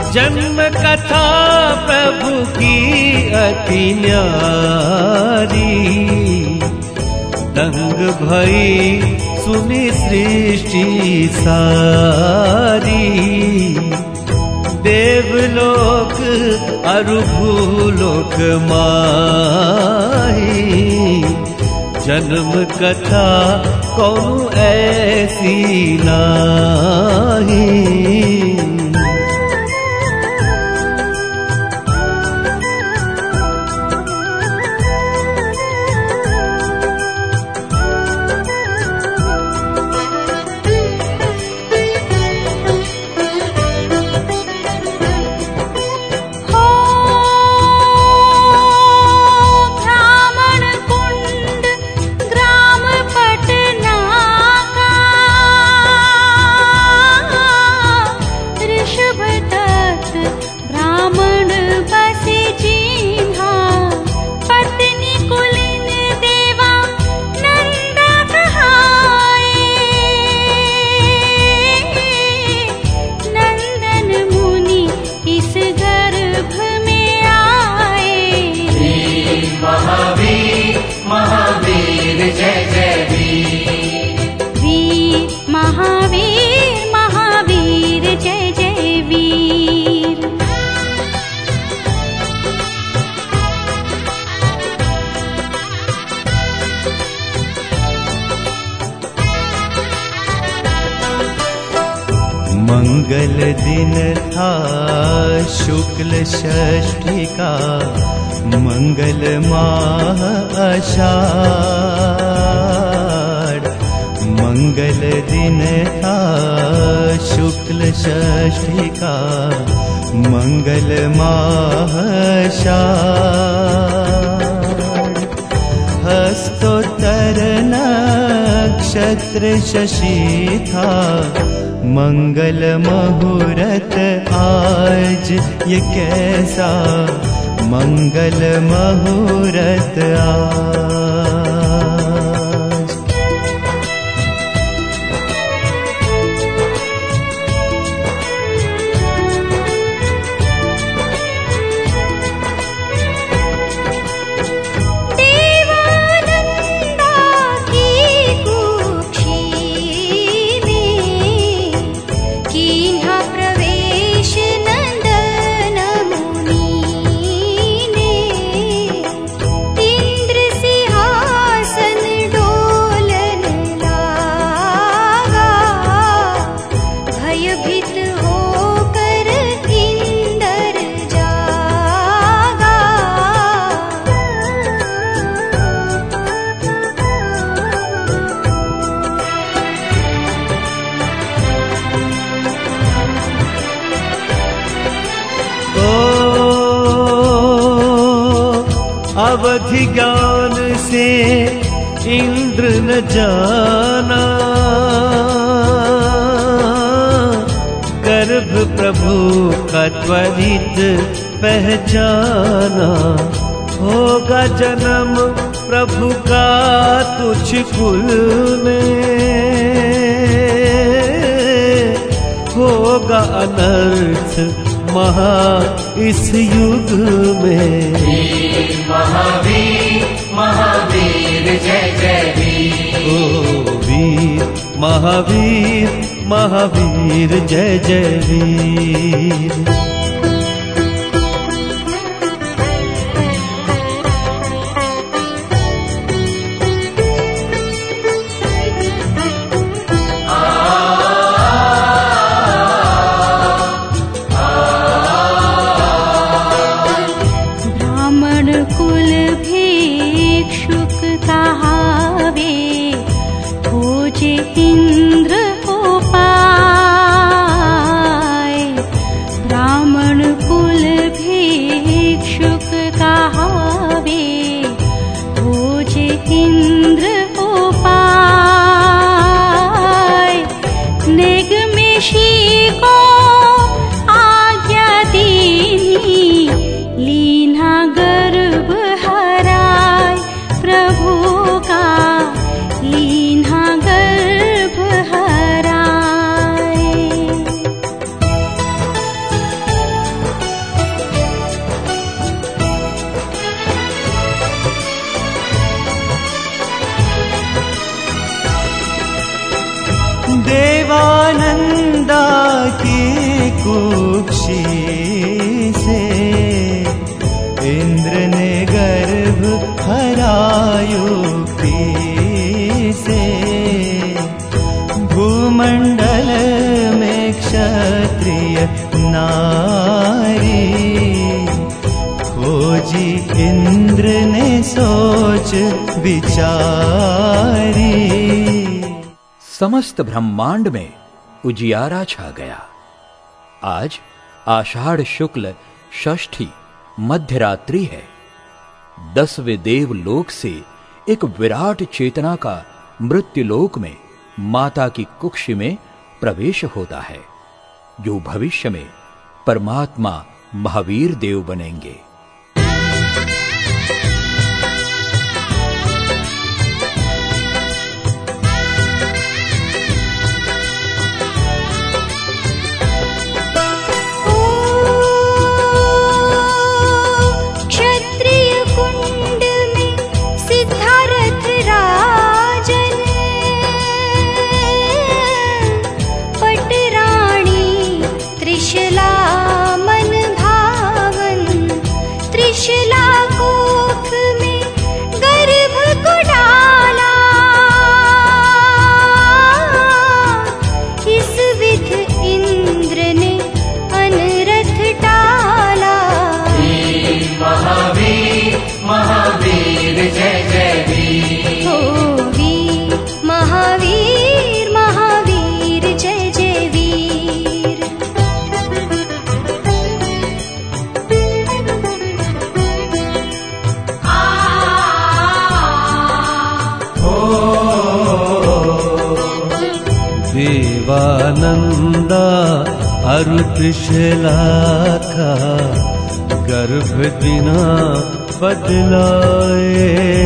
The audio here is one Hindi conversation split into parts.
जन्म कथा प्रभु की अति न्यारी, दंग भई सुनी सृष्टि सारी। देवलोक अरु भूलोक माही, जन्म कथा कौन ऐसी नाही। मंगल दिन था शुक्ल षष्ठी का, मंगल माह आषाढ़। मंगल दिन था शुक्ल षष्ठी का, मंगल माह आषाढ़। हस्तोत्तर नक्षत्र शशि था, मंगल मुहूर्त आज ये कैसा, मंगल मुहूर्त आज। अवधि ज्ञान से इंद्र न जाना, गर्भ प्रभु का त्वरित पहचाना। होगा जन्म प्रभु का तुझ कुल में, होगा अनर्थ महा इस युग में। महावीर महावीर जय जय वीर, ओ वीर महावीर महावीर जय जय वीर। इंद्र को पाए, ब्राह्मण कुल भिक्षुक कहावे, खोजे इंद्र को पाए। निगमेशी को आज्ञा दीनी, लीना गर्भ हराय प्रभु का, लीना गर्भ खुशी से इंद्र ने गर्भ हरायुक्ति से। भूमंडल में क्षत्रिय नारी खोजी इंद्र ने सोच विचारी। समस्त ब्रह्मांड में उजियारा छा गया। आज आषाढ़ शुक्ल षष्ठी मध्यरात्रि है। 10वें देवलोक से एक विराट चेतना का मृत्युलोक में माता की कुक्षी में प्रवेश होता है, जो भविष्य में परमात्मा महावीर देव बनेंगे। देवानंदा अरु त्रिशलाखा गर्भ दिना बदलाए।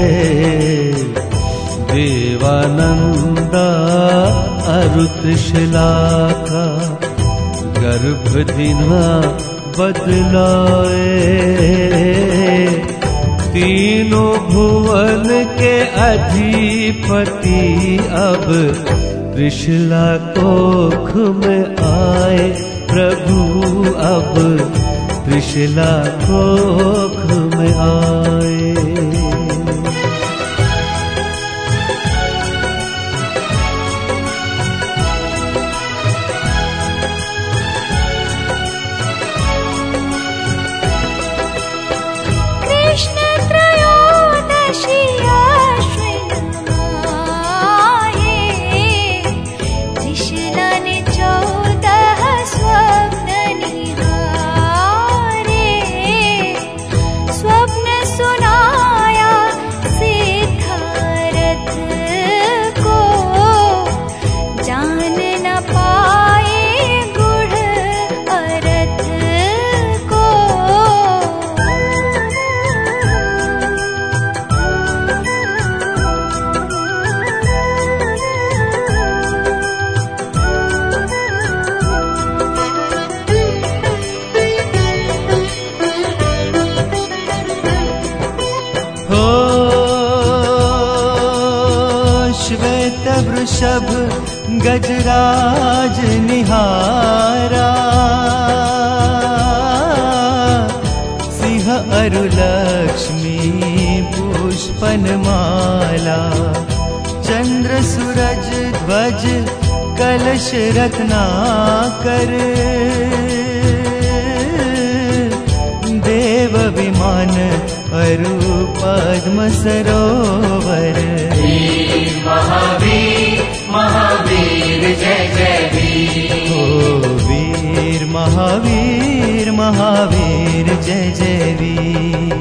देवानंदा अरु त्रिशलाखा गर्भ दिना बदलाए। तीनों भुवन के अधिपति अब त्रिशला कोख में आए। प्रभु अब त्रिशला कोख में आए। वृषभ गजराज निहारा। सिंह अरु लक्ष्मी पुष्पन माला। चंद्र सूरज ध्वज कलश रत्नाकर। देव विमान अरु पद्म सरोवर। महावीर महावीर जय जय वीर। ओ वीर महावीर महावीर जय जय वीर।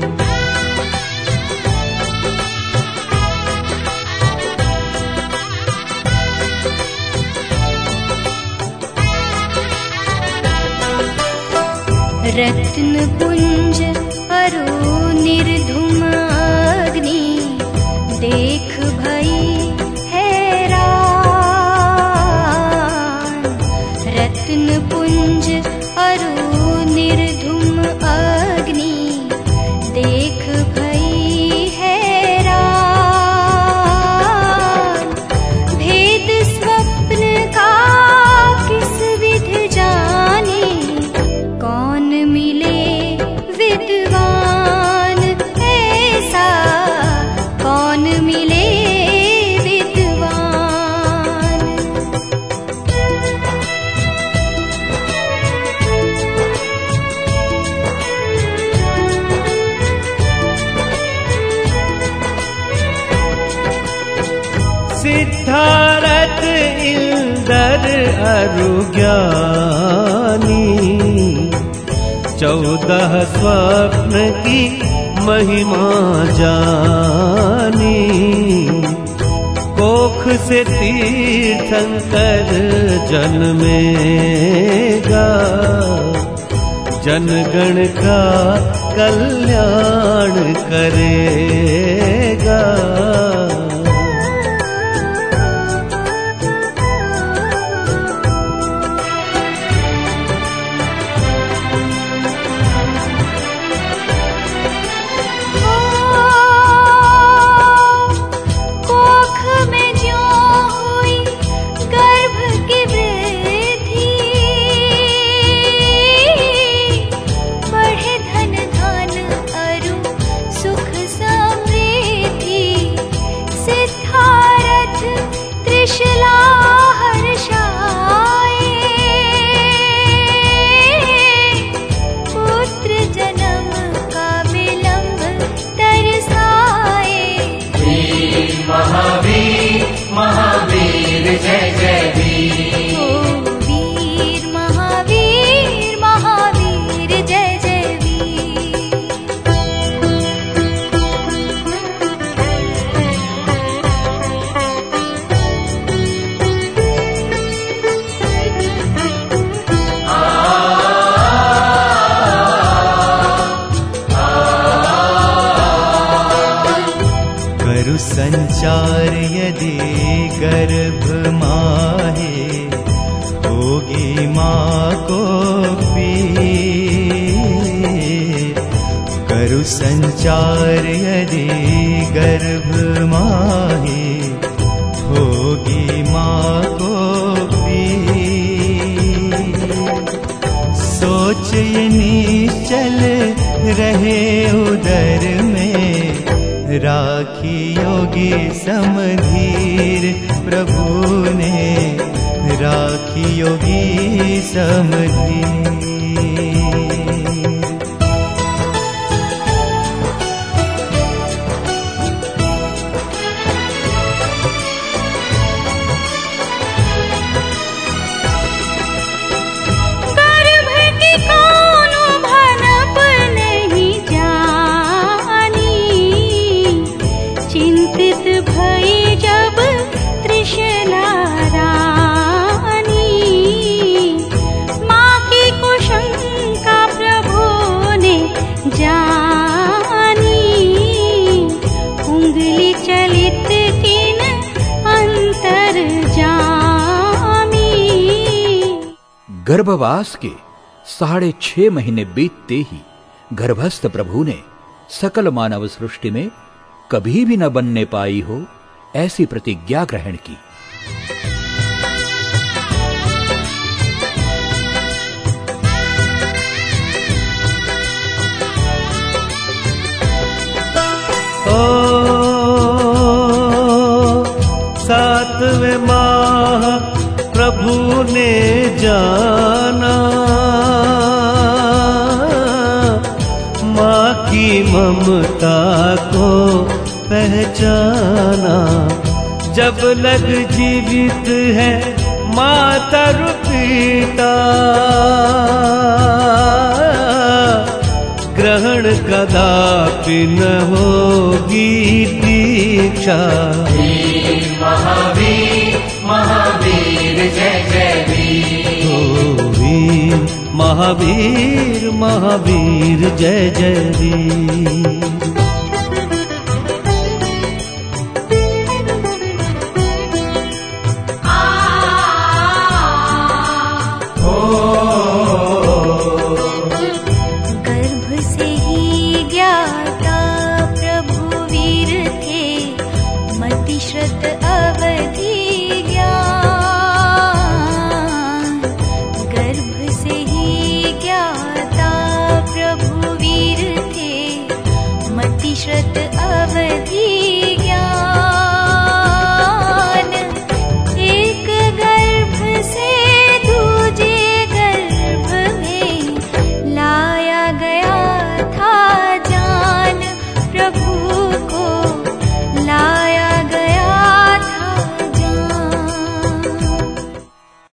रत्न पुंज अरु निर्धुम अग्नि देख भई हैरान। रत्न पुंज अरु निर्धुम अग्नि देख भई हैरान। भेद स्वप्न का किस विधि जाने सिद्धारथ इंदर अरु ज्ञानी 14 स्वप्न की महिमा जानी। कोख से तीर्थंकर जन्मेगा, जनगण का कल्याण करेगा। संचार यदि गर्भ माहे, होगी माँ को पीर। करु संचार यदि गर्भ माहे, होगी माँ को पीर। सोच ये निश्चल रहे उदर में, राखी योगी समधीर। प्रभु ने राखी योगी समधीर। गर्भवास के 6.5 महीने बीतते ही गर्भस्थ प्रभु ने सकल मानव सृष्टि में कभी भी न बनने पाई हो ऐसी प्रतिज्ञा ग्रहण की। सातवें माह प्रभु ने जाना, माँ की ममता को पहचाना। जब लग जीवित है माता पिता, ग्रहण कदापि न होगी दीक्षा। महावीर महावीर जय जय वीर। ओ वीर महावीर महावीर जय जय वीर। श्रत अवधि